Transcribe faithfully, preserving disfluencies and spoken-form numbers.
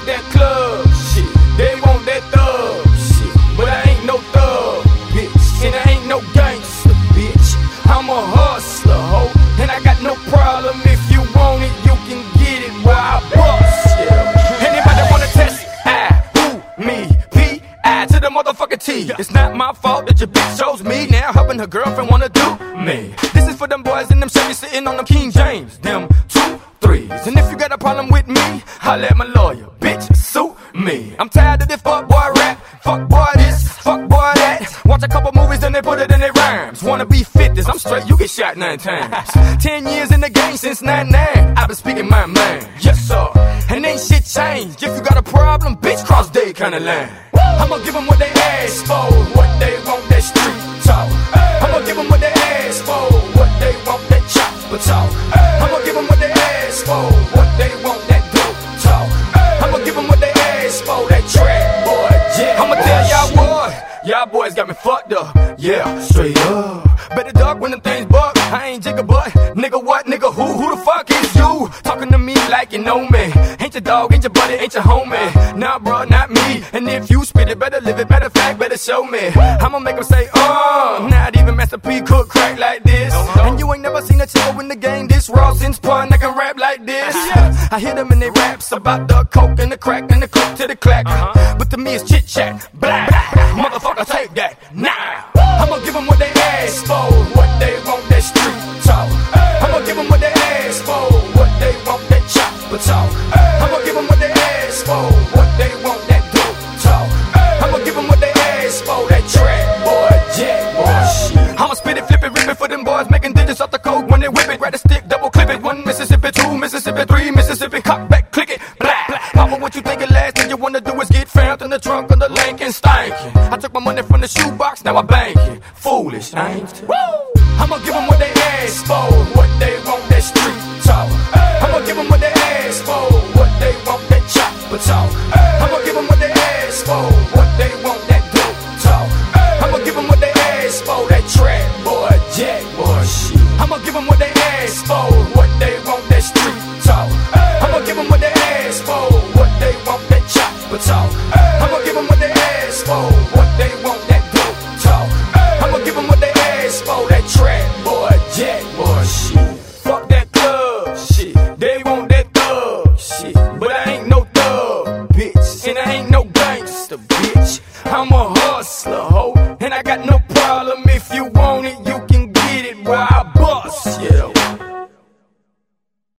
that club shit, they want that thug shit, but I ain't no thug, bitch, and I ain't no gangster, bitch. I'm a hustler, ho, and I got no problem. If you want it, you can get it while I bust, yeah. Anybody wanna test it? I, who, me, P, I to the motherfucking T. It's not my fault that your bitch chose me. Now her and her girlfriend wanna do me. This is for them boys in them Chevy sitting on them King James, them two threes. And if you got a problem with me, holla at my lawyer, bitch, sue me. I'm tired of this fuck boy rap, fuck boy this, fuck boy that. Watch a couple movies and they put it in their rhymes. Wanna be fitness, I'm straight, you get shot nine times. Ten years in the game since ninety-nine, I've been speaking my mind, yes sir. And ain't shit changed. If you got a problem, bitch, cross they kinda line. I'ma give them what they ask for, what they want, that street talk. I'ma give them what they ask for, what they want, that chopper talk. I'ma give them what they ask for, what they want, that dope talk. I'ma give them what they ask for, that track boy, yeah. I'ma tell y'all boy, y'all boys got me fucked up, yeah, straight up. Better duck when them things buck, I ain't jigga butt. Nigga what, nigga who, who the fuck is you? Talking to me like you know me. Ain't your dog, ain't your buddy, ain't your homie. Nah bro, not me. And if you spit it, better live it, better fact, better show me. I'ma make them say, uh, not even Master P could crack like this. And you ain't never seen a chico in the game this raw since pun that can rap like this. I hear them in they raps about the coke and the crack and the click to the clack. But to me it's chit chat, blah, motherfucker take that, now. I'ma give them what they ask for, what they want, that street talk. I'ma give them what they ask for, what they want, that chopper talk. I'ma give them what they ask for, what they want, that dope talk. I'ma give them what they ask for, that track boy, jet boy shit. I'ma spit it, flip it, rip it for them boys, making digits off the code when they whip it. Grab the stick, double clip it. One Mississippi, two Mississippi, three Mississippi, cock back, click it, blah. Papa, what you think it last thing you wanna do is get found in the trunk of the Lincoln stankin'. I took my money from the shoebox, now I bank it. Foolish, ain't it? Woo! I'ma give them what they ask for, what they want.